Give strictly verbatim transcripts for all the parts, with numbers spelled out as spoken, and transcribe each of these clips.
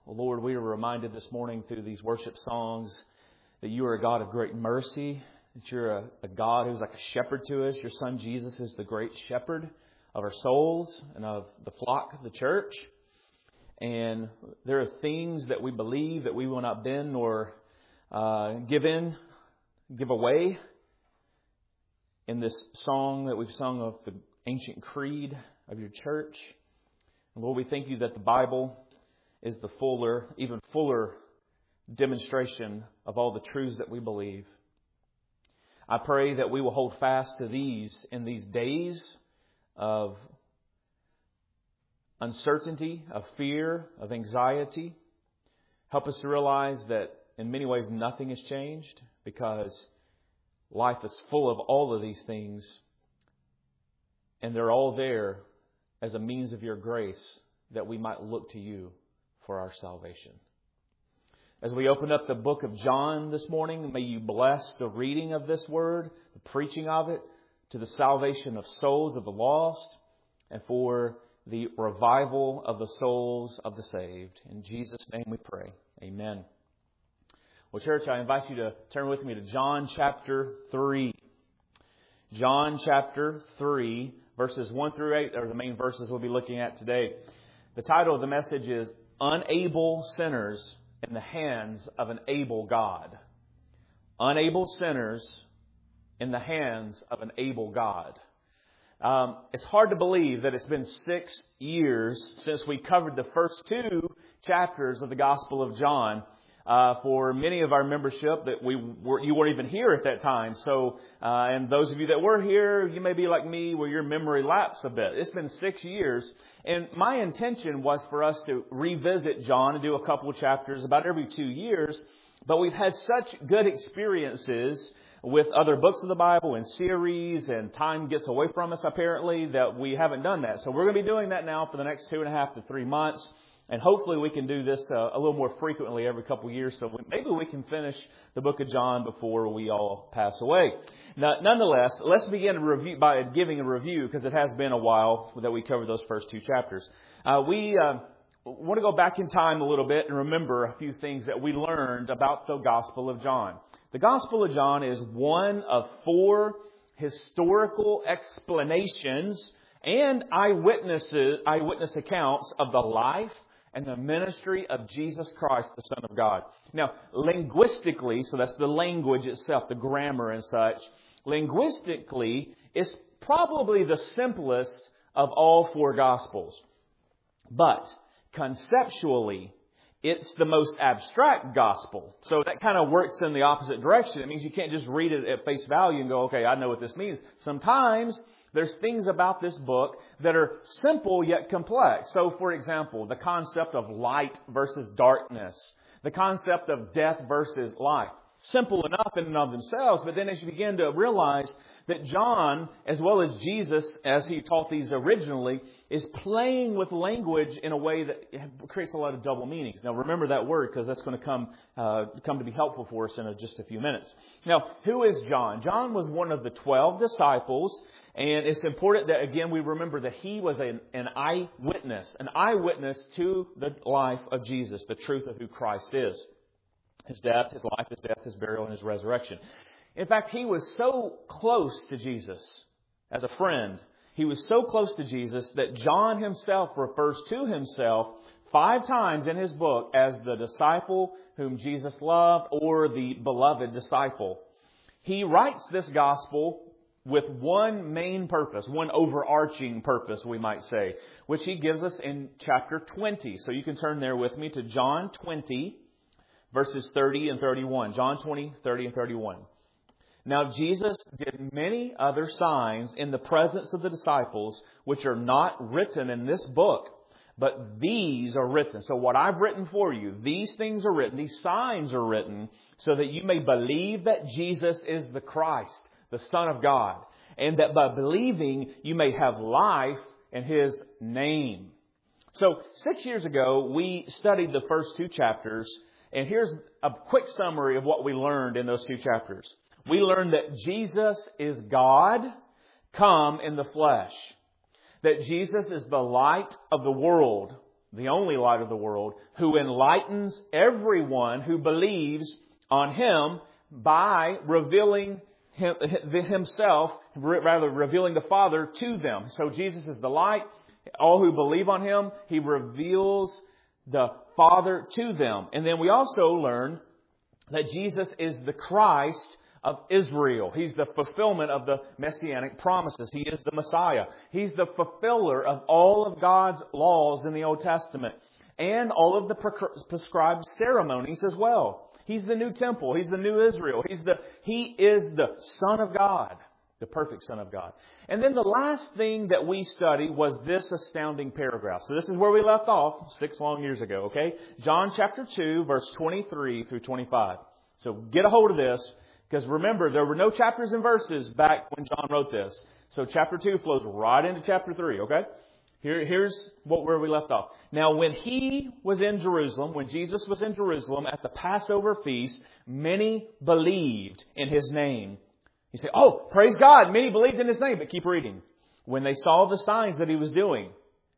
Well, Lord, we are reminded this morning through these worship songs that you are a God of great mercy, that you're a, a God who's like a shepherd to us. Your Son Jesus is the great shepherd of our souls and of the flock, the church. And there are things that we believe that we will not bend nor uh, give in, give away. In this song that we've sung of the ancient creed of your church. And Lord, we thank you that the Bible is the fuller, even fuller demonstration of all the truths that we believe. I pray that we will hold fast to these in these days of uncertainty, of fear, of anxiety. Help us to realize that in many ways nothing has changed because life is full of all of these things, and they're all there as a means of your grace that we might look to you for our salvation. As we open up the book of John this morning, may you bless the reading of this word, the preaching of it, to the salvation of souls of the lost, and for the revival of the souls of the saved. In Jesus' name we pray. Amen. Well, church, I invite you to turn with me to John chapter three. John chapter three, verses one through eight are the main verses we'll be looking at today. The title of the message is Unable Sinners in the Hands of an Able God. Unable sinners in the hands of an able God. Um, it's hard to believe that it's been six years since we covered the first two chapters of the Gospel of John. Uh, for many of our membership that we were, you weren't even here at that time. So, uh, and those of you that were here, you may be like me where your memory lapsed a bit. It's been six years. And my intention was for us to revisit John and do a couple of chapters about every two years. But we've had such good experiences with other books of the Bible and series, and time gets away from us apparently, that we haven't done that. So we're going to be doing that now for the next two and a half to three months. And hopefully we can do this uh, a little more frequently every couple of years. So we, maybe we can finish the book of John before we all pass away. Now, nonetheless, let's begin a review by giving a review, because it has been a while that we covered those first two chapters. Uh, we uh, want to go back in time a little bit and remember a few things that we learned about the Gospel of John. The Gospel of John is one of four historical explanations and eyewitnesses, eyewitness accounts of the life and the ministry of Jesus Christ, the Son of God. Now, linguistically, so that's the language itself, the grammar and such, linguistically, it's probably the simplest of all four Gospels. But conceptually, it's the most abstract Gospel. So that kind of works in the opposite direction. It means you can't just read it at face value and go, okay, I know what this means. Sometimes there's things about this book that are simple yet complex. So, for example, the concept of light versus darkness. The concept of death versus life. Simple enough in and of themselves, but then as you begin to realize that John, as well as Jesus, as he taught these originally, is playing with language in a way that creates a lot of double meanings. Now, remember that word, because that's going to come uh, come to be helpful for us in a, just a few minutes. Now, who is John? John was one of the twelve disciples, and it's important that, again, we remember that he was an, an eyewitness, an eyewitness to the life of Jesus, the truth of who Christ is. His death, His life, His death, His burial, and His resurrection. In fact, he was so close to Jesus as a friend. He was so close to Jesus that John himself refers to himself five times in his book as the disciple whom Jesus loved, or the beloved disciple. He writes this gospel with one main purpose, one overarching purpose, we might say, which he gives us in chapter twenty. So you can turn there with me to John twenty, verses thirty and thirty-one. John twenty, thirty and thirty-one. Now Jesus did many other signs in the presence of the disciples, which are not written in this book, but these are written. So what I've written for you, these things are written, these signs are written, so that you may believe that Jesus is the Christ, the Son of God, and that by believing you may have life in His name. So six years ago, we studied the first two chapters, and here's a quick summary of what we learned in those two chapters. We learned that Jesus is God come in the flesh. That Jesus is the light of the world. the only light of the world, who enlightens everyone who believes on Him by revealing him, Himself, rather revealing the Father to them. So Jesus is the light. All who believe on Him, He reveals the Father to them. And then we also learn that Jesus is the Christ of Israel. He's the fulfillment of the Messianic promises. He is the Messiah. He's the fulfiller of all of God's laws in the Old Testament and all of the prescribed ceremonies as well. He's the new temple. He's the new Israel. He's the, He is the Son of God, the perfect Son of God. And then the last thing that we studied was this astounding paragraph. So this is where we left off six long years ago, okay? John chapter two, verse twenty-three through twenty-five. So get a hold of this. Because remember, there were no chapters and verses back when John wrote this. So chapter two flows right into chapter three, okay? Here, here's what where we left off. Now, when He was in Jerusalem, when Jesus was in Jerusalem at the Passover feast, many believed in His name. You say, oh, praise God, many believed in His name. But keep reading. When they saw the signs that He was doing.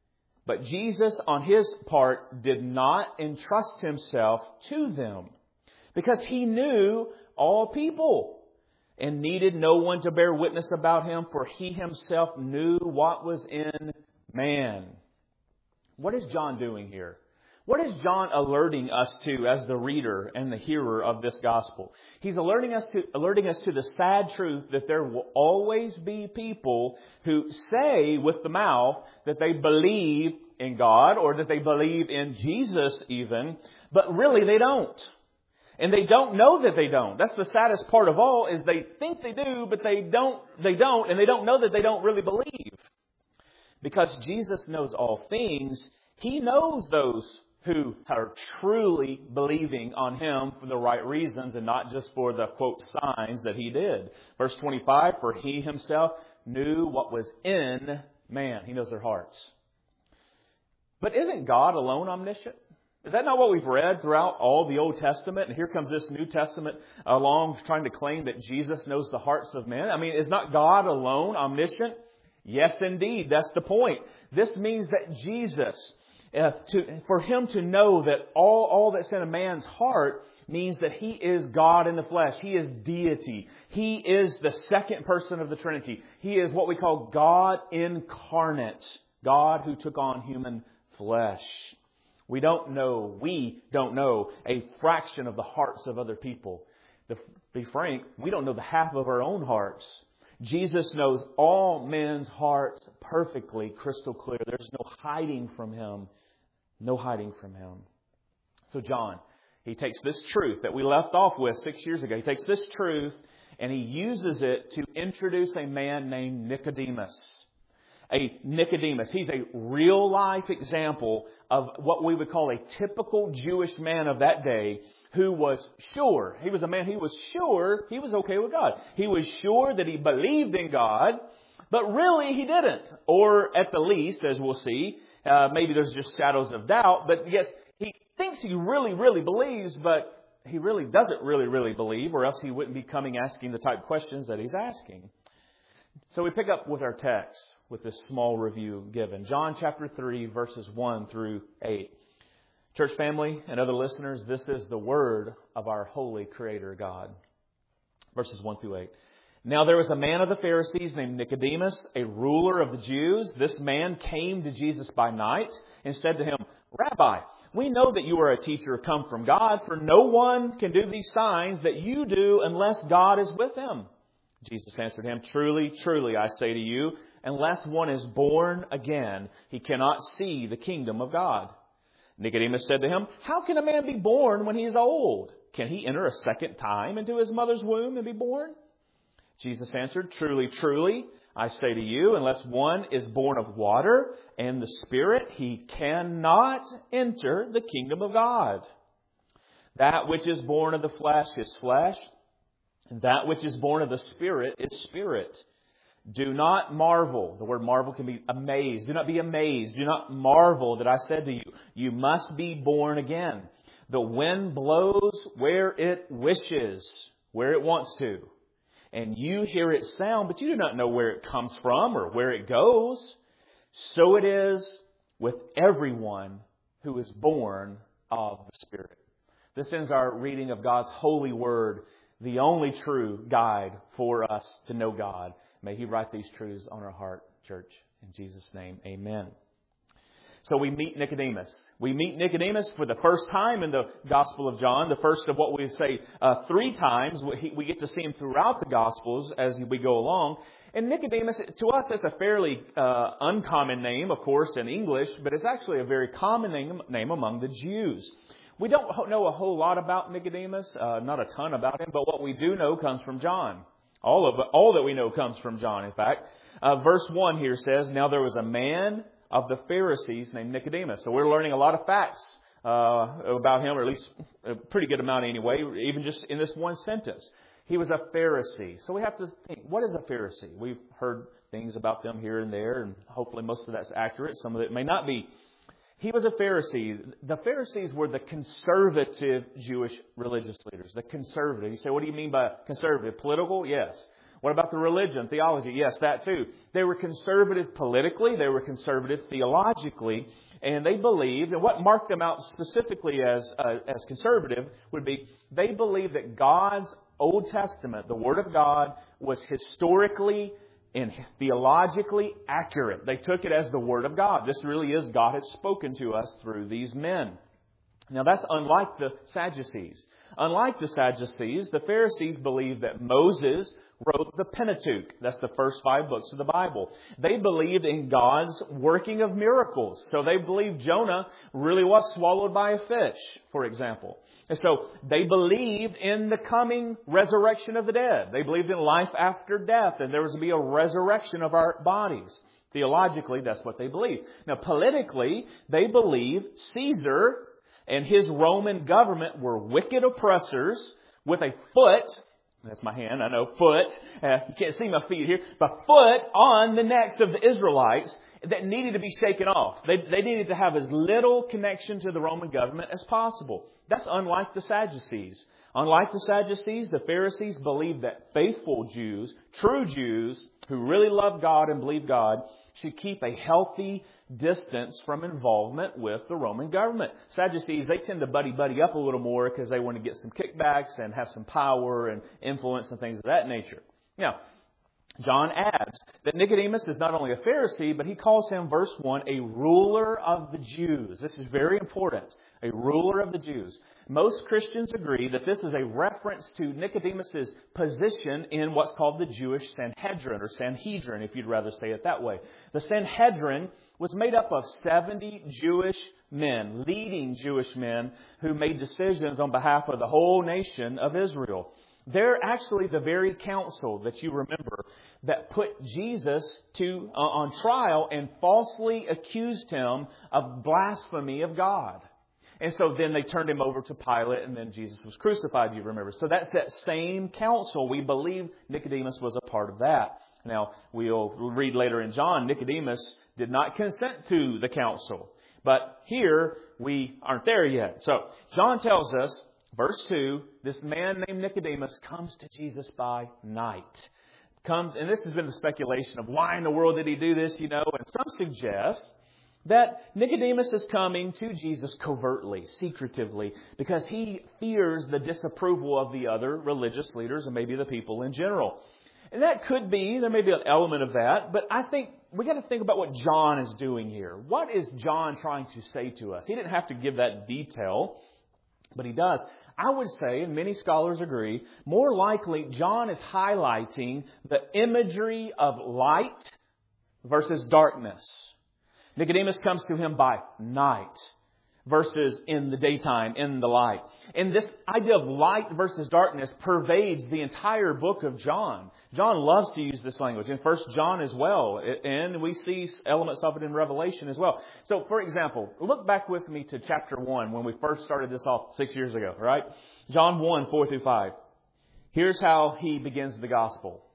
But Jesus, on His part, did not entrust Himself to them. Because He knew all people and needed no one to bear witness about Him, for He Himself knew what was in man. What is John doing here? What is John alerting us to as the reader and the hearer of this gospel? He's alerting us to, alerting us to the sad truth that there will always be people who say with the mouth that they believe in God or that they believe in Jesus even, but really they don't. And they don't know that they don't. That's the saddest part of all, is they think they do, but they don't, they don't, and they don't know that they don't really believe. Because Jesus knows all things, He knows those who are truly believing on Him for the right reasons and not just for the, quote, signs that He did. Verse twenty-five, for He Himself knew what was in man. He knows their hearts. But isn't God alone omniscient? Is that not what we've read throughout all the Old Testament? And here comes this New Testament along trying to claim that Jesus knows the hearts of men. I mean, is not God alone omniscient? Yes, indeed. That's the point. This means that Jesus, uh, to, for Him to know that all, all that's in a man's heart means that He is God in the flesh. He is deity. He is the second person of the Trinity. He is what we call God incarnate. God who took on human flesh. We don't know, we don't know a fraction of the hearts of other people. To be frank, we don't know the half of our own hearts. Jesus knows all men's hearts perfectly, crystal clear. There's no hiding from Him. No hiding from Him. So John, he takes this truth that we left off with six years ago. He takes this truth and he uses it to introduce a man named Nicodemus. A Nicodemus. He's a real life example of what we would call a typical Jewish man of that day who was sure. He was a man, he was sure he was okay with God. He was sure that he believed in God, but really he didn't. Or at the least, as we'll see, uh, maybe there's just shadows of doubt, but yes, he thinks he really, really believes, but he really doesn't really, really believe, or else he wouldn't be coming asking the type of questions that he's asking. So we pick up with our text with this small review given. John chapter three, verses one through eight. Church family and other listeners, this is the word of our holy Creator God. Verses one through eight. Now there was a man of the Pharisees named Nicodemus, a ruler of the Jews. This man came to Jesus by night and said to Him, Rabbi, we know that you are a teacher come from God, for no one can do these signs that you do unless God is with him. Jesus answered him, Truly, truly, I say to you, unless one is born again, he cannot see the kingdom of God. Nicodemus said to him, How can a man be born when he is old? Can he enter a second time into his mother's womb and be born? Jesus answered, Truly, truly, I say to you, unless one is born of water and the Spirit, he cannot enter the kingdom of God. That which is born of the flesh is flesh, and that which is born of the Spirit is spirit. Do not marvel. The word marvel can be amazed. Do not be amazed. Do not marvel that I said to you, you must be born again. The wind blows where it wishes, where it wants to. And you hear its sound, but you do not know where it comes from or where it goes. So it is with everyone who is born of the Spirit. This ends our reading of God's holy word, the only true guide for us to know God. May He write these truths on our heart, church. In Jesus' name, amen. So we meet Nicodemus. We meet Nicodemus for the first time in the Gospel of John, the first of what we say uh, three times. We, we get to see him throughout the Gospels as we go along. And Nicodemus, to us, is a fairly uh, uncommon name, of course, in English, but it's actually a very common name, name among the Jews. We don't know a whole lot about Nicodemus, uh, not a ton about him, but what we do know comes from John. All of all that we know comes from John, in fact. Uh, verse one here says, "Now there was a man of the Pharisees named Nicodemus." So we're learning a lot of facts uh, about him, or at least a pretty good amount anyway, even just in this one sentence. He was a Pharisee. So we have to think, what is a Pharisee? We've heard things about them here and there, and hopefully most of that's accurate. Some of it may not be. He was a Pharisee. The Pharisees were the conservative Jewish religious leaders. The conservative. You say, what do you mean by conservative? Political? Yes. What about the religion, theology? Yes, that too. They were conservative politically. They were conservative theologically. And they believed, and what marked them out specifically as uh, as conservative would be, they believed that God's Old Testament, the Word of God, was historically and theologically accurate. They took it as the Word of God. This really is God has spoken to us through these men. Now that's unlike the Sadducees. Unlike the Sadducees, the Pharisees believed that Moses wrote the Pentateuch. That's the first five books of the Bible. They believed in God's working of miracles. So they believed Jonah really was swallowed by a fish, for example. And so they believed in the coming resurrection of the dead. They believed in life after death, and there was to be a resurrection of our bodies. Theologically, that's what they believed. Now, politically, they believed Caesar and his Roman government were wicked oppressors with a foot. That's my hand, I know, foot. Uh, you can't see my feet here. But foot on the necks of the Israelites that needed to be shaken off. They, they needed to have as little connection to the Roman government as possible. That's unlike the Sadducees. Unlike the Sadducees, the Pharisees believed that faithful Jews, true Jews, who really love God and believe God, should keep a healthy distance from involvement with the Roman government. Sadducees, they tend to buddy-buddy up a little more because they want to get some kickbacks and have some power and influence and things of that nature. Now, John adds that Nicodemus is not only a Pharisee, but he calls him, verse one, a ruler of the Jews. This is very important. A ruler of the Jews. Most Christians agree that this is a reference to Nicodemus' position in what's called the Jewish Sanhedrin, or Sanhedrin, if you'd rather say it that way. The Sanhedrin was made up of seventy Jewish men, leading Jewish men, who made decisions on behalf of the whole nation of Israel. They're actually the very council that you remember that put Jesus to uh, on trial and falsely accused him of blasphemy of God. And so then they turned him over to Pilate, and then Jesus was crucified, you remember. So that's that same council. We believe Nicodemus was a part of that. Now, we'll read later in John, Nicodemus did not consent to the council. But here, we aren't there yet. So, John tells us, verse two, this man named Nicodemus comes to Jesus by night. Comes, and this has been the speculation of why in the world did he do this, you know, and some suggest that Nicodemus is coming to Jesus covertly, secretively, because he fears the disapproval of the other religious leaders and maybe the people in general. And that could be, there may be an element of that, but I think we got to think about what John is doing here. What is John trying to say to us? He didn't have to give that detail, but he does. I would say, and many scholars agree, more likely John is highlighting the imagery of light versus darkness. Nicodemus comes to him by night versus in the daytime, in the light. And this idea of light versus darkness pervades the entire book of John. John loves to use this language in First John as well. And we see elements of it in Revelation as well. So, for example, look back with me to chapter one when we first started this off six years ago, right? John one, four through five. Here's how he begins the gospel.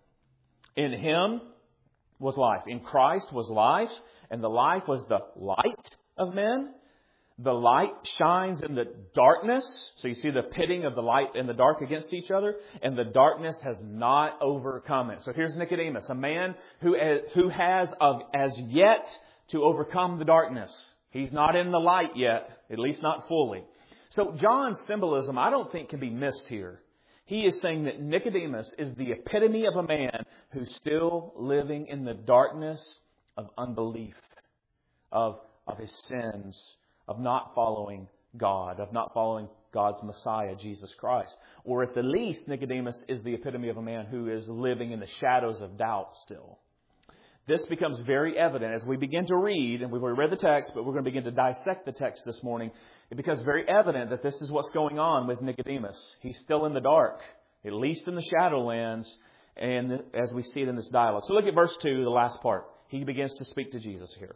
In him was life. In Christ was life. And the life was the light of men. The light shines in the darkness. So you see the pitting of the light and the dark against each other. And the darkness has not overcome it. So here's Nicodemus, a man who, who has of, as yet to overcome the darkness. He's not in the light yet, at least not fully. So John's symbolism, I don't think, can be missed here. He is saying that Nicodemus is the epitome of a man who's still living in the darkness of unbelief, of, of his sins, of not following God, of not following God's Messiah, Jesus Christ. Or at the least, Nicodemus is the epitome of a man who is living in the shadows of doubt still. This becomes very evident as we begin to read, and we've already read the text, but we're going to begin to dissect the text this morning. It becomes very evident that this is what's going on with Nicodemus. He's still in the dark, at least in the shadowlands, and as we see it in this dialogue. So look at verse two, the last part. He begins to speak to Jesus here.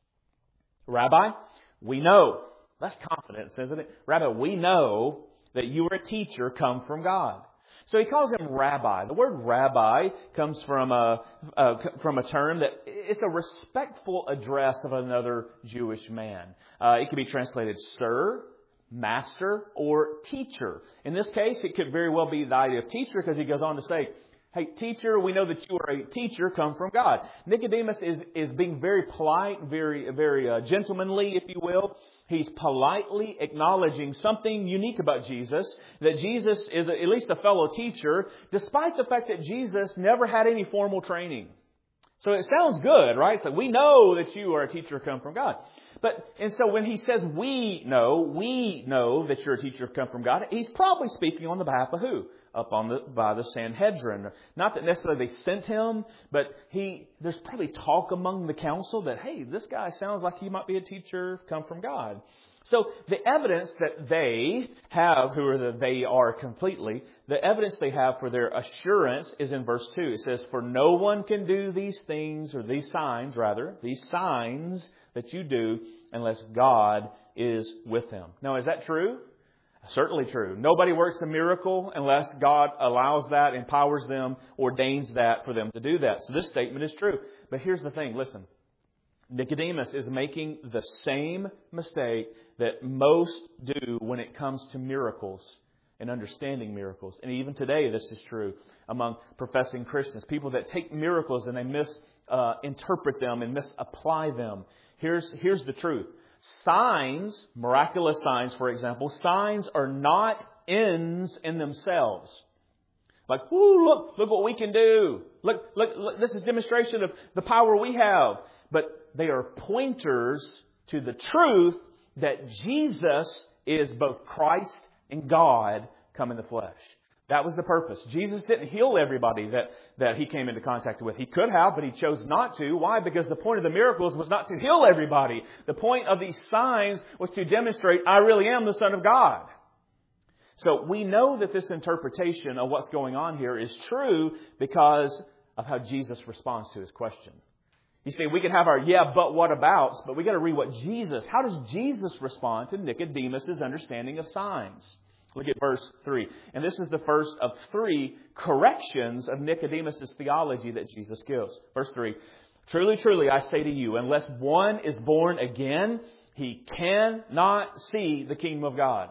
Rabbi, we know. That's confidence, isn't it? Rabbi, we know that you are a teacher come from God. So he calls him rabbi. The word rabbi comes from a, a from a term that it's a respectful address of another Jewish man. Uh, it can be translated sir, master, or teacher. In this case, it could very well be the idea of teacher because he goes on to say, hey, teacher, we know that you are a teacher come from God. Nicodemus is, is being very polite, very, very uh, gentlemanly, if you will. He's politely acknowledging something unique about Jesus, that Jesus is a, at least a fellow teacher, despite the fact that Jesus never had any formal training. So it sounds good, right? So we know that you are a teacher come from God. But, and so when he says we know, we know that you're a teacher come from God, he's probably speaking on the behalf of who? Up on the, by the Sanhedrin. Not that necessarily they sent him, but he, there's probably talk among the council that, hey, this guy sounds like he might be a teacher come from God. So the evidence that they have, who are the they are completely, the evidence they have for their assurance is in verse two. It says, for no one can do these things, or these signs rather, these signs that you do unless God is with him. Now, is that true? Certainly true. Nobody works a miracle unless God allows that, empowers them, ordains that for them to do that. So this statement is true. But here's the thing. Listen. Nicodemus is making the same mistake that most do when it comes to miracles and understanding miracles. And even today this is true among professing Christians. People that take miracles and they misinterpret uh, them and misapply them. Here's, here's the truth. Signs, miraculous signs, for example, signs are not ends in themselves. Like, whoo, look, look what we can do. Look, look, look, this is demonstration of the power we have. But they are pointers to the truth that Jesus is both Christ and God come in the flesh. That was the purpose. Jesus didn't heal everybody that, that he came into contact with. He could have, but he chose not to. Why? Because the point of the miracles was not to heal everybody. The point of these signs was to demonstrate, I really am the Son of God. So we know that this interpretation of what's going on here is true because of how Jesus responds to his question. You see, we can have our yeah, but what abouts, but we got to read what Jesus, how does Jesus respond to Nicodemus' understanding of signs? Look at verse three. And this is the first of three corrections of Nicodemus' theology that Jesus gives. Verse three. Truly, truly, I say to you, unless one is born again, he cannot see the kingdom of God.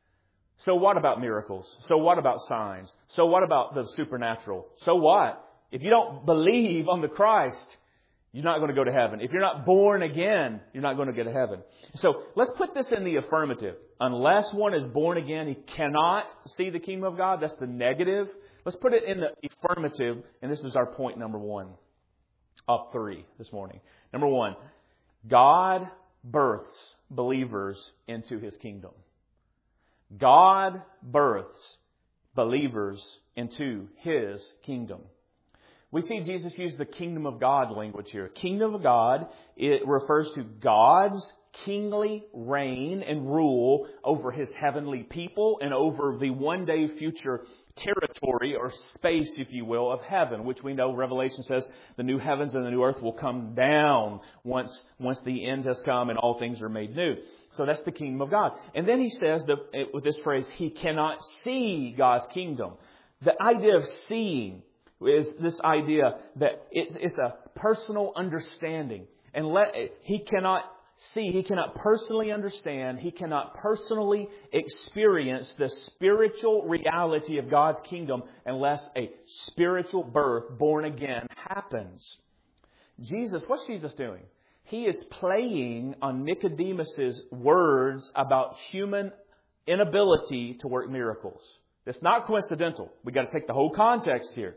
So what about miracles? So what about signs? So what about the supernatural? So what? If you don't believe on the Christ, you're not going to go to heaven. If you're not born again, you're not going to get to heaven. So let's put this in the affirmative. Unless one is born again, he cannot see the kingdom of God. That's the negative. Let's put it in the affirmative. And this is our point number one of three this morning. Number one, God births believers into his kingdom. God births believers into his kingdom. We see Jesus use the kingdom of God language here. Kingdom of God, it refers to God's kingly reign and rule over his heavenly people and over the one day future territory or space, if you will, of heaven, which we know Revelation says the new heavens and the new earth will come down once, once the end has come and all things are made new. So that's the kingdom of God. And then he says that with this phrase, he cannot see God's kingdom. The idea of seeing is this idea that it's, it's a personal understanding. And let, he cannot see, he cannot personally understand, he cannot personally experience the spiritual reality of God's kingdom unless a spiritual birth, born again, happens. Jesus, what's Jesus doing? he is playing on Nicodemus's words about human inability to work miracles. It's not coincidental. We've got to take the whole context here.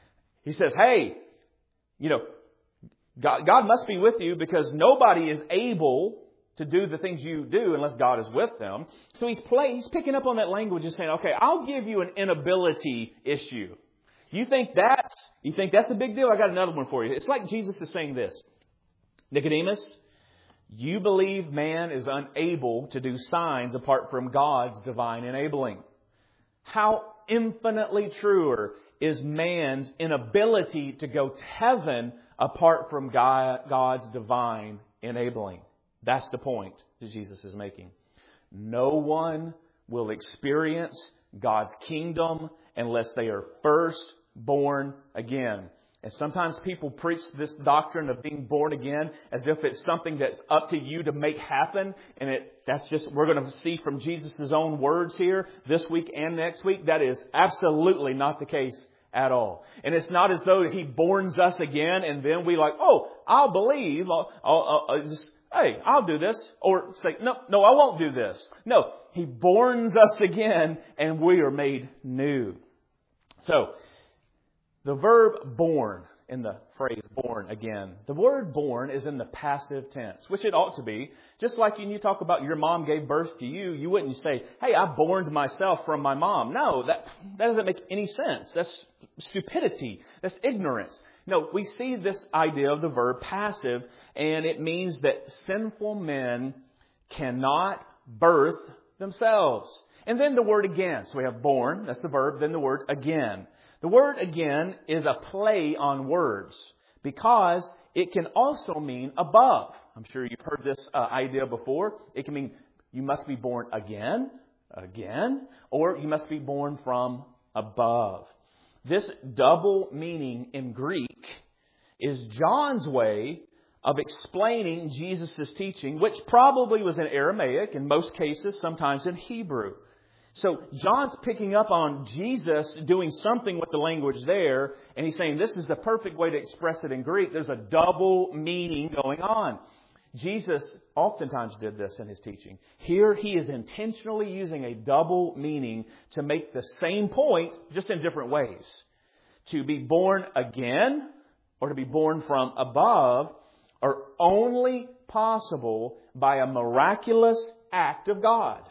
He says, hey, you know, God, God must be with you because nobody is able to do the things you do unless God is with them. So he's play, he's picking up on that language and saying, okay, I'll give you an inability issue. You think that's, you think that's a big deal? I got another one for you. It's like Jesus is saying this. Nicodemus, you believe man is unable to do signs apart from God's divine enabling. How infinitely truer is man's inability to go to heaven apart from God, God's divine enabling. That's the point that Jesus is making. No one will experience God's kingdom unless they are first born again. And sometimes people preach this doctrine of being born again as if it's something that's up to you to make happen. And it that's just, we're going to see from Jesus' own words here this week and next week. That is absolutely not the case at all. And it's not as though He borns us again and then we like, oh, I'll believe. I'll, I'll, I'll just, hey, I'll do this. Or say, no, no, I won't do this. No, He borns us again and we are made new. So, the verb born in the phrase born again. The word born is in the passive tense, which it ought to be. Just like when you talk about your mom gave birth to you, you wouldn't say, hey, I borned myself from my mom. No, that, that doesn't make any sense. That's stupidity. That's ignorance. No, we see this idea of the verb passive, and it means that sinful men cannot birth themselves. And then the word again. So we have born, that's the verb, then the word again. The word again is a play on words because it can also mean above. I'm sure you've heard this uh, idea before. It can mean you must be born again, again, or you must be born from above. This double meaning in Greek is John's way of explaining Jesus' teaching, which probably was in Aramaic, in most cases, sometimes in Hebrew. So John's picking up on Jesus doing something with the language there, and he's saying this is the perfect way to express it in Greek. There's a double meaning going on. Jesus oftentimes did this in His teaching. Here He is intentionally using a double meaning to make the same point, just in different ways. To be born again or to be born from above are only possible by a miraculous act of God.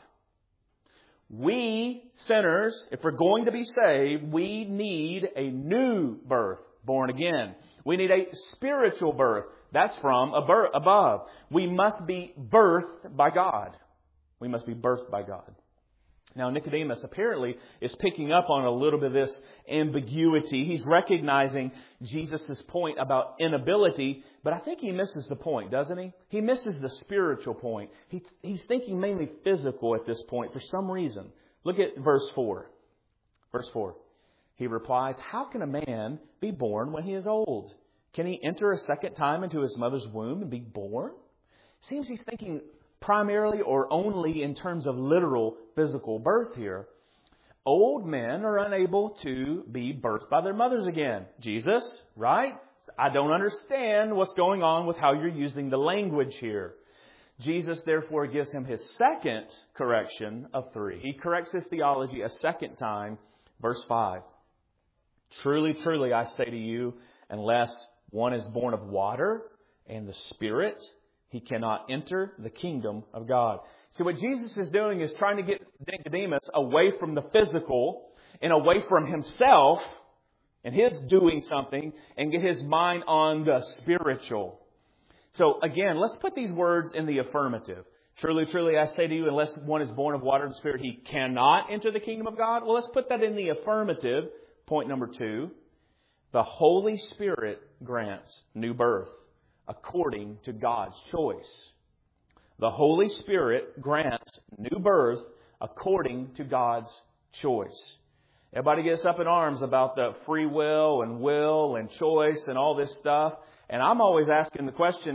We sinners, if we're going to be saved, we need a new birth, born again. We need a spiritual birth. That's from above. We must be birthed by God. We must be birthed by God. Now, Nicodemus apparently is picking up on a little bit of this ambiguity. He's recognizing Jesus' point about inability, but I think he misses the point, doesn't he? He misses the spiritual point. He, he's thinking mainly physical at this point for some reason. Look at verse four. Verse four. He replies, how can a man be born when he is old? Can he enter a second time into his mother's womb and be born? Seems he's thinking primarily or only in terms of literal physical birth here. Old men are unable to be birthed by their mothers again. Jesus, right? I don't understand what's going on with how you're using the language here. Jesus therefore gives him his second correction of three. He corrects his theology a second time. Verse five. Truly, truly, I say to you, unless one is born of water and the Spirit, he cannot enter the kingdom of God. See, what Jesus is doing is trying to get Nicodemus away from the physical and away from himself and his doing something and get his mind on the spiritual. So again, let's put these words in the affirmative. Truly, truly, I say to you, unless one is born of water and Spirit, he cannot enter the kingdom of God. Well, let's put that in the affirmative. Point number two. The Holy Spirit grants new birth according to God's choice. The Holy Spirit grants new birth according to God's choice. Everybody gets up in arms about the free will and will and choice and all this stuff. And I'm always asking the question,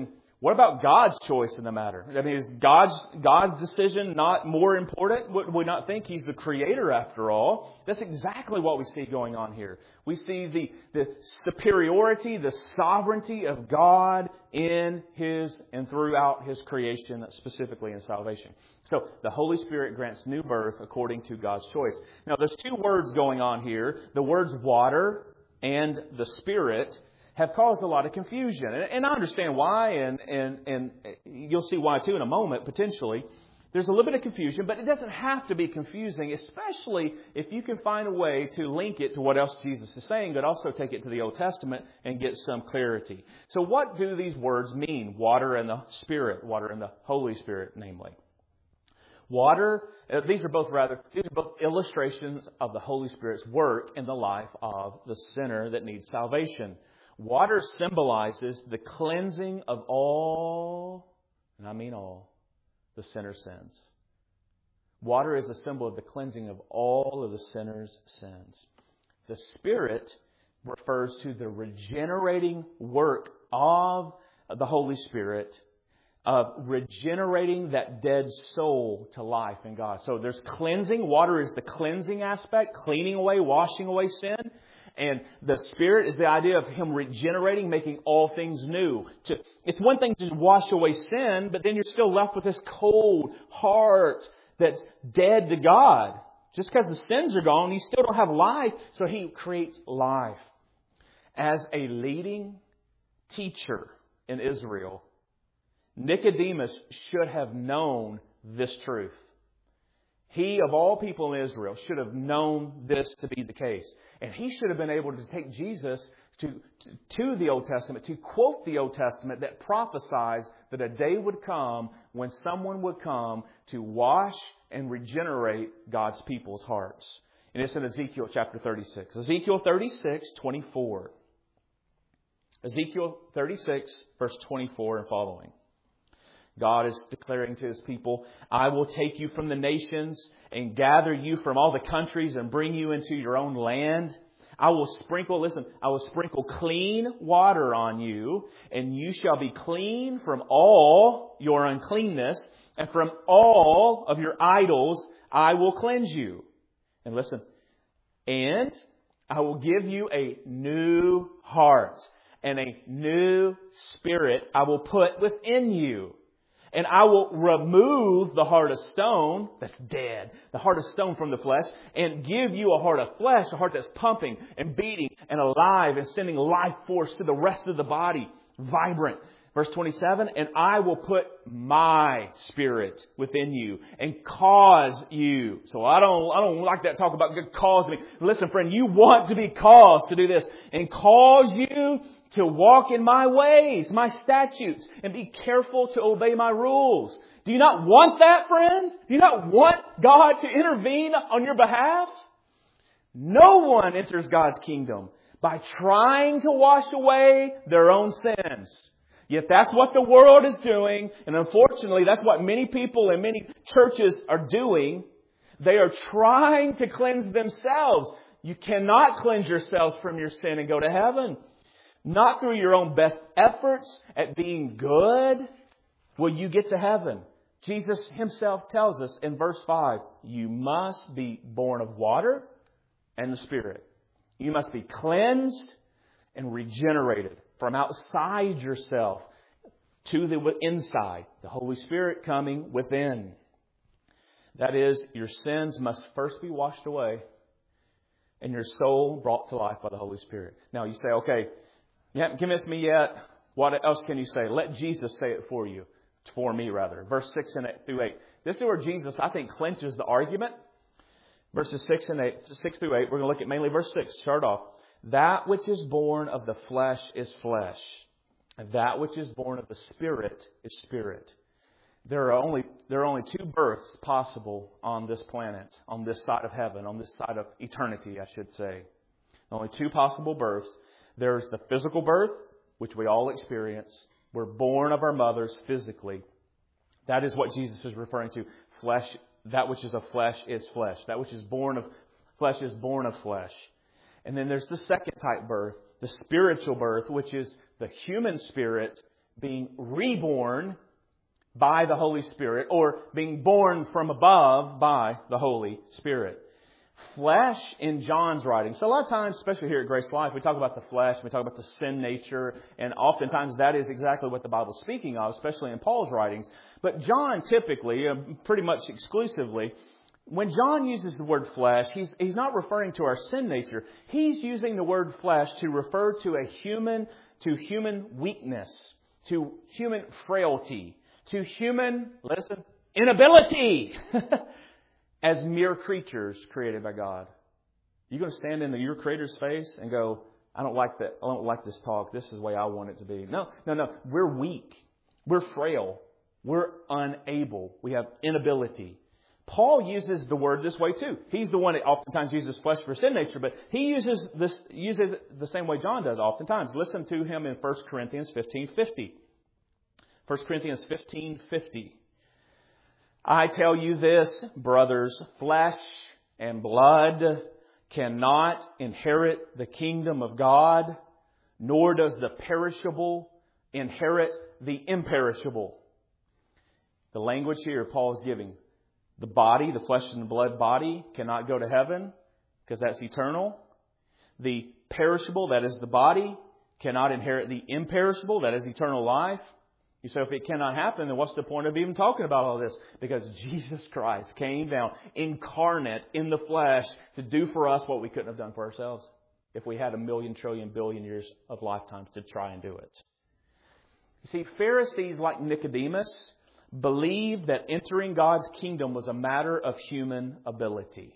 What about God's choice in the matter? I mean, is God's God's decision not more important? Would we not think He's the Creator after all? That's exactly what we see going on here. We see the, the superiority, the sovereignty of God in His and throughout His creation, specifically in salvation. So the Holy Spirit grants new birth according to God's choice. Now, there's two words going on here. The words water and the Spirit have caused a lot of confusion. And, and I understand why, and, and, and you'll see why too in a moment, potentially. There's a little bit of confusion, but it doesn't have to be confusing, especially if you can find a way to link it to what else Jesus is saying, but also take it to the Old Testament and get some clarity. So what do these words mean? Water and the Spirit, water and the Holy Spirit, namely. Water, uh, these are both rather, these are both illustrations of the Holy Spirit's work in the life of the sinner that needs salvation. Water symbolizes the cleansing of all, and I mean all, the sinner's sins. Water is a symbol of the cleansing of all of the sinner's sins. The Spirit refers to the regenerating work of the Holy Spirit, of regenerating that dead soul to life in God. So there's cleansing. Water is the cleansing aspect, cleaning away, washing away sin. And the Spirit is the idea of Him regenerating, making all things new. To, it's one thing to wash away sin, but then you're still left with this cold heart that's dead to God. Just because the sins are gone, you still don't have life. So He creates life. As a leading teacher in Israel, Nicodemus should have known this truth. He, of all people in Israel, should have known this to be the case. And he should have been able to take Jesus to, to, to the Old Testament, to quote the Old Testament that prophesies that a day would come when someone would come to wash and regenerate God's people's hearts. And it's in Ezekiel chapter thirty-six. Ezekiel thirty-six, twenty-four. Ezekiel thirty-six, verse twenty-four and following. God is declaring to His people, I will take you from the nations and gather you from all the countries and bring you into your own land. I will sprinkle, listen, I will sprinkle clean water on you, and you shall be clean from all your uncleanness, and from all of your idols I will cleanse you. And listen, and I will give you a new heart and a new spirit I will put within you. And I will remove the heart of stone, that's dead, the heart of stone from the flesh, and give you a heart of flesh, a heart that's pumping and beating and alive and sending life force to the rest of the body, vibrant. Verse twenty-seven, and I will put my Spirit within you and cause you. So I don't, I don't like that talk about cause me. Listen, friend, you want to be caused to do this and cause you to walk in my ways, my statutes, and be careful to obey my rules. Do you not want that, friend? Do you not want God to intervene on your behalf? No one enters God's kingdom by trying to wash away their own sins. Yet that's what the world is doing, and unfortunately that's what many people and many churches are doing. They are trying to cleanse themselves. You cannot cleanse yourselves from your sin and go to heaven. Not through your own best efforts at being good will you get to heaven. Jesus Himself tells us in verse five, you must be born of water and the Spirit. You must be cleansed and regenerated from outside yourself to the inside. The Holy Spirit coming within. That is, your sins must first be washed away and your soul brought to life by the Holy Spirit. Now you say, okay, you haven't convinced me yet. What else can you say? Let Jesus say it for you. For me, rather. Verse six and eight through eight. This is where Jesus, I think, clinches the argument. Verses six and eight, six through eight. We're going to look at mainly verse six. Start off. That which is born of the flesh is flesh. And that which is born of the Spirit is spirit. There are only there are only two births possible on this planet, on this side of heaven, on this side of eternity, I should say. Only two possible births. There's the physical birth, which we all experience. We're born of our mothers physically. That is what Jesus is referring to. Flesh, that which is of flesh is flesh. That which is born of flesh is born of flesh. And then there's the second type birth, the spiritual birth, which is the human spirit being reborn by the Holy Spirit, or being born from above by the Holy Spirit. Flesh in John's writing. So a lot of times, especially here at Grace Life, we talk about the flesh, we talk about the sin nature, and oftentimes that is exactly what the Bible is speaking of, especially in Paul's writings. But John typically, uh, pretty much exclusively, when John uses the word flesh, he's, he's not referring to our sin nature. He's using the word flesh to refer to a human, to human weakness, to human frailty, to human, listen, inability as mere creatures created by God. You're going to stand in the, your Creator's face and go, I don't like that. I don't like this talk. This is the way I want it to be. No, no, no. We're weak. We're frail. We're unable. We have inability. Paul uses the word this way too. He's the one that oftentimes uses flesh for sin nature, but he uses this uses it the same way John does oftentimes. Listen to him in First Corinthians fifteen fifty. First Corinthians fifteen fifty. I tell you this, brothers, flesh and blood cannot inherit the kingdom of God, nor does the perishable inherit the imperishable. The language here Paul is giving. The body, the flesh and blood body, cannot go to heaven because that's eternal. The perishable, that is the body, cannot inherit the imperishable, that is eternal life. You say, if it cannot happen, then what's the point of even talking about all this? Because Jesus Christ came down incarnate in the flesh to do for us what we couldn't have done for ourselves if we had a million, trillion, billion years of lifetimes to try and do it. You see, Pharisees like Nicodemus believed that entering God's kingdom was a matter of human ability.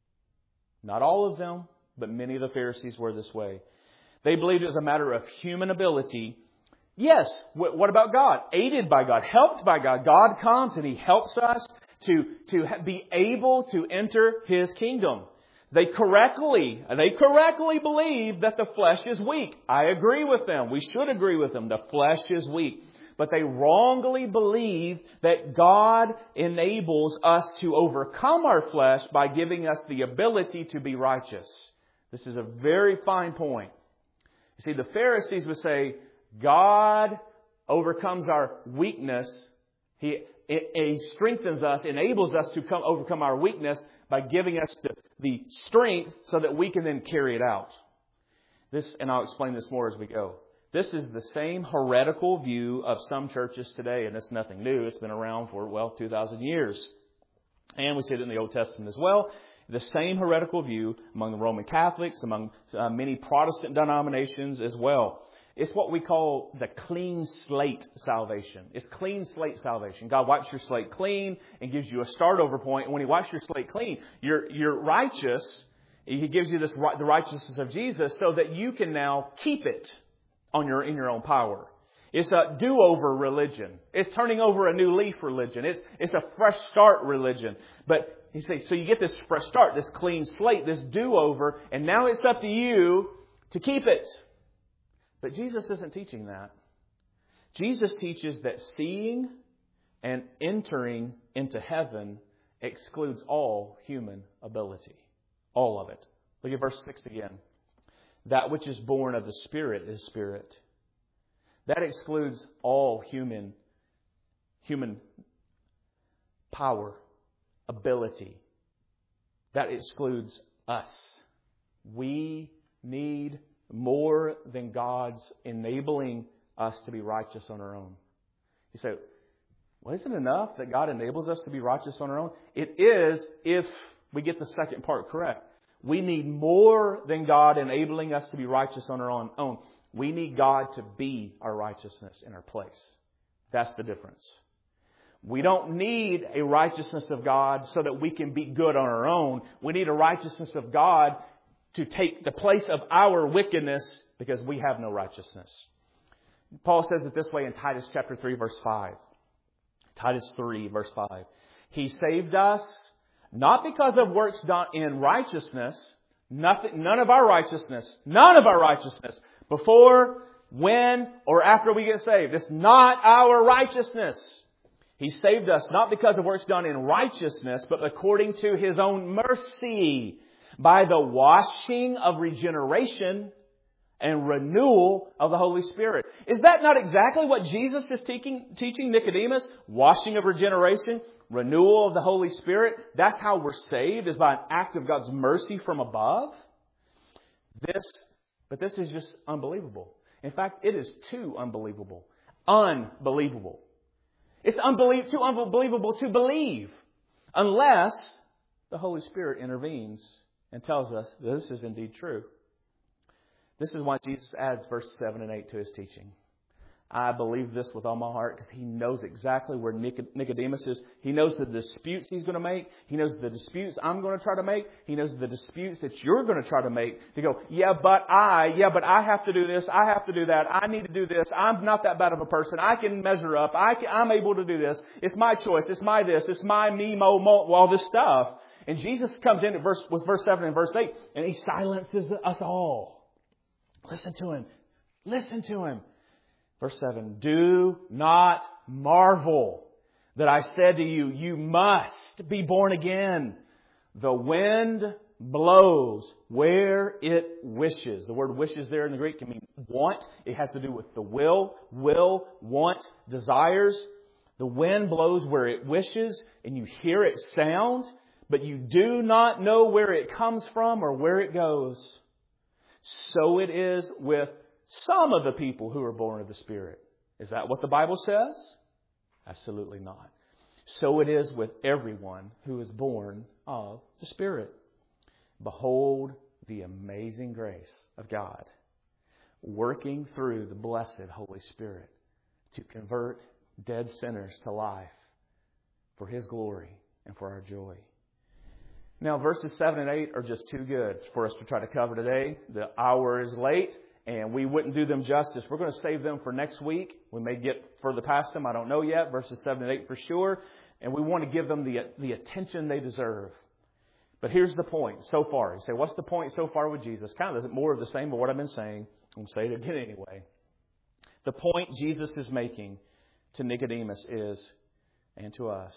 Not all of them, but many of the Pharisees were this way. They believed it was a matter of human ability. Yes, what about God? Aided by God, helped by God. God comes and He helps us to, to be able to enter His kingdom. They correctly, they correctly believe that the flesh is weak. I agree with them. We should agree with them. The flesh is weak. But they wrongly believe that God enables us to overcome our flesh by giving us the ability to be righteous. This is a very fine point. You see, the Pharisees would say, God overcomes our weakness. He, he strengthens us, enables us to come, overcome our weakness by giving us the, the strength so that we can then carry it out. This, and I'll explain this more as we go. This is the same heretical view of some churches today, and it's nothing new. It's been around for, well, two thousand years. And we see it in the Old Testament as well. The same heretical view among the Roman Catholics, among uh, many Protestant denominations as well. It's what we call the clean slate salvation. It's clean slate salvation. God wipes your slate clean and gives you a start over point. And when He wipes your slate clean, you're, you're righteous. He gives you this the righteousness of Jesus so that you can now keep it on your in your own power. It's a do-over religion. It's turning over a new leaf religion. It's it's a fresh start religion. But He says, so you get this fresh start, this clean slate, this do-over, and now it's up to you to keep it. But Jesus isn't teaching that. Jesus teaches that seeing and entering into heaven excludes all human ability. All of it. Look at verse six again. That which is born of the Spirit is spirit. That excludes all human, human power, ability. That excludes us. We need more than God's enabling us to be righteous on our own. You say, well, isn't it enough that God enables us to be righteous on our own? It is if we get the second part correct. We need more than God enabling us to be righteous on our own. We need God to be our righteousness in our place. That's the difference. We don't need a righteousness of God so that we can be good on our own. We need a righteousness of God to take the place of our wickedness because we have no righteousness. Paul says it this way in Titus chapter three, verse five. Titus three, verse five. He saved us not because of works done in righteousness, nothing, none of our righteousness, none of our righteousness, before, when, or after we get saved. It's not our righteousness. He saved us not because of works done in righteousness, but according to His own mercy, by the washing of regeneration and renewal of the Holy Spirit. Is that not exactly what Jesus is teaching, teaching Nicodemus? Washing of regeneration, renewal of the Holy Spirit. That's how we're saved, is by an act of God's mercy from above. This, but this is just unbelievable. In fact, it is too unbelievable. Unbelievable. It's unbelie- too unbelievable to believe unless the Holy Spirit intervenes and tells us that this is indeed true. This is why Jesus adds verses seven and eight to His teaching. I believe this with all my heart because He knows exactly where Nicodemus is. He knows the disputes he's going to make. He knows the disputes I'm going to try to make. He knows the disputes that you're going to try to make. To go, yeah, but I, yeah, but I have to do this. I have to do that. I need to do this. I'm not that bad of a person. I can measure up. I can, I'm able to do this. It's my choice. It's my this. It's my me, mo, mo, all this stuff. And Jesus comes in at verse, with verse seven and verse eight, and He silences us all. Listen to Him. Listen to Him. Verse seven, do not marvel that I said to you, you must be born again. The wind blows where it wishes. The word wishes there in the Greek can mean want. It has to do with the will, will, want, desires. The wind blows where it wishes and you hear it sound, but you do not know where it comes from or where it goes. So it is with some of the people who are born of the Spirit. Is that what the Bible says? Absolutely not. So it is with everyone who is born of the Spirit. Behold the amazing grace of God working through the blessed Holy Spirit to convert dead sinners to life for His glory and for our joy. Now, verses seven and eight are just too good for us to try to cover today. The hour is late, and we wouldn't do them justice. We're going to save them for next week. We may get further past them. I don't know yet. Verses seven and eight for sure. And we want to give them the, the attention they deserve. But here's the point so far. You say, what's the point so far with Jesus? Kind of more of the same of what I've been saying. I'm going to say it again anyway. The point Jesus is making to Nicodemus is, and to us,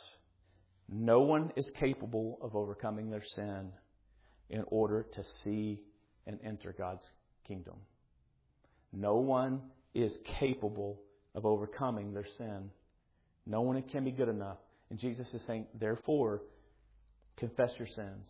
no one is capable of overcoming their sin in order to see and enter God's kingdom. No one is capable of overcoming their sin. No one can be good enough. And Jesus is saying, therefore, confess your sins.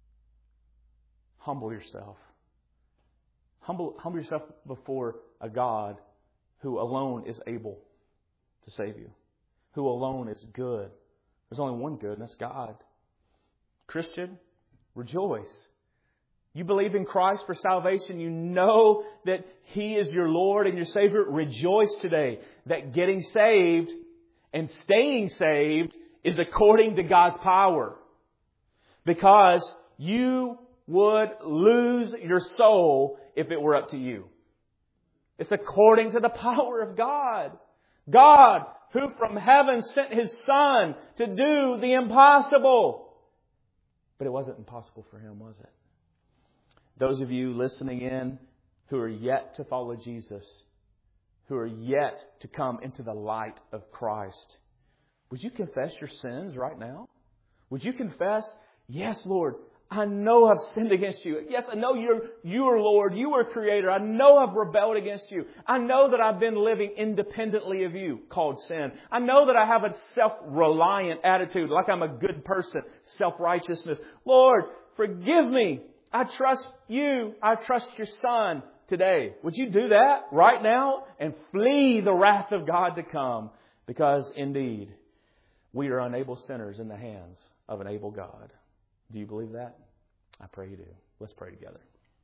Humble yourself. Humble, humble yourself before a God who alone is able to save you. Who alone is good. There's only one good, and that's God. Christian, rejoice. You believe in Christ for salvation. You know that He is your Lord and your Savior. Rejoice today that getting saved and staying saved is according to God's power. Because you would lose your soul if it were up to you. It's according to the power of God. God, who from heaven sent His Son to do the impossible. But it wasn't impossible for Him, was it? Those of you listening in who are yet to follow Jesus, who are yet to come into the light of Christ, would you confess your sins right now? Would you confess, yes, Lord, I know I've sinned against you. Yes, I know you're, you are Lord. You are Creator. I know I've rebelled against you. I know that I've been living independently of you, called sin. I know that I have a self-reliant attitude, like I'm a good person, self-righteousness. Lord, forgive me. I trust you. I trust your Son today. Would you do that right now and flee the wrath of God to come? Because indeed, we are unable sinners in the hands of an able God. Do you believe that? I pray you do. Let's pray together.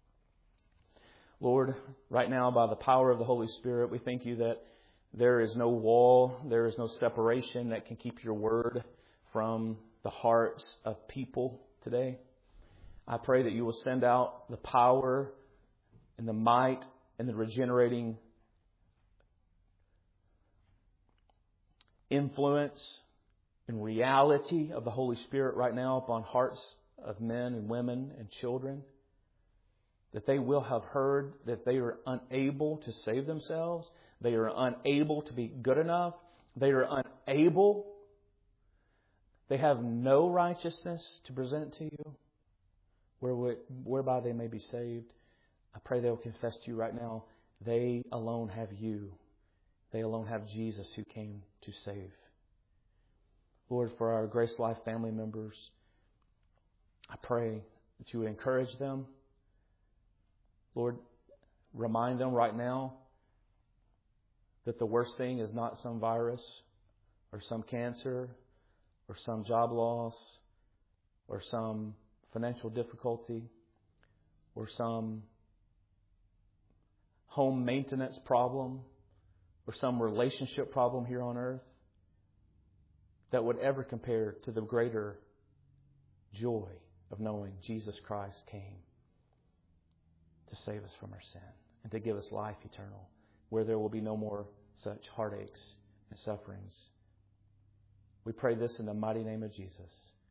Lord, right now by the power of the Holy Spirit, we thank you that there is no wall, there is no separation that can keep your word from the hearts of people today. I pray that you will send out the power and the might and the regenerating influence and reality of the Holy Spirit right now upon hearts of men and women and children, that they will have heard that they are unable to save themselves, they are unable to be good enough, they are unable, they have no righteousness to present to you whereby they may be saved. I pray they'll confess to you right now, they alone have you. They alone have Jesus who came to save. Lord, for our Grace Life family members, I pray that you would encourage them. Lord, remind them right now that the worst thing is not some virus or some cancer or some job loss or some financial difficulty or some home maintenance problem or some relationship problem here on earth that would ever compare to the greater joy of knowing Jesus Christ came to save us from our sin and to give us life eternal, where there will be no more such heartaches and sufferings. We pray this in the mighty name of Jesus.